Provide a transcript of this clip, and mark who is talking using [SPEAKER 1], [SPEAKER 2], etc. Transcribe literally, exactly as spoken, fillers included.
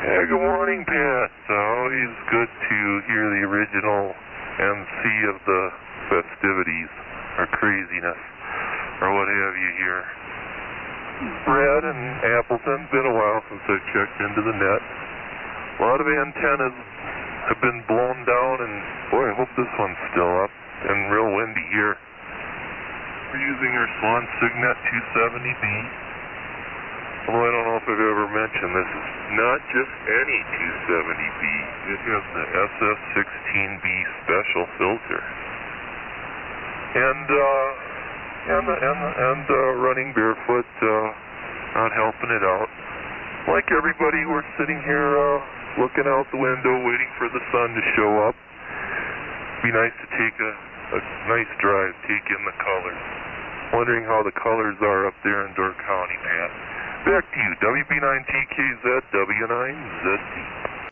[SPEAKER 1] Yeah, good morning, Pat. Uh, always good to hear the original M C of the festivities, or craziness, or what have you here. Brad and Appleton, been a while since I've checked into the net. A lot of antennas have been blown down, and boy, I hope this one's still up, and real windy here. We're using our Swan Signet two seventy B. Although I don't know if I've ever mentioned, this is not just any two seventy B. It has the S S sixteen B special filter. And, uh, and, and, and uh, running barefoot, uh, not helping it out. Like everybody, we're sitting here, uh, looking out the window, waiting for the sun to show up. Be nice to take a, a nice drive, take in the colors. Wondering how the colors are up there in Door County, Pat. Back to you, W B nine T K Z, W nine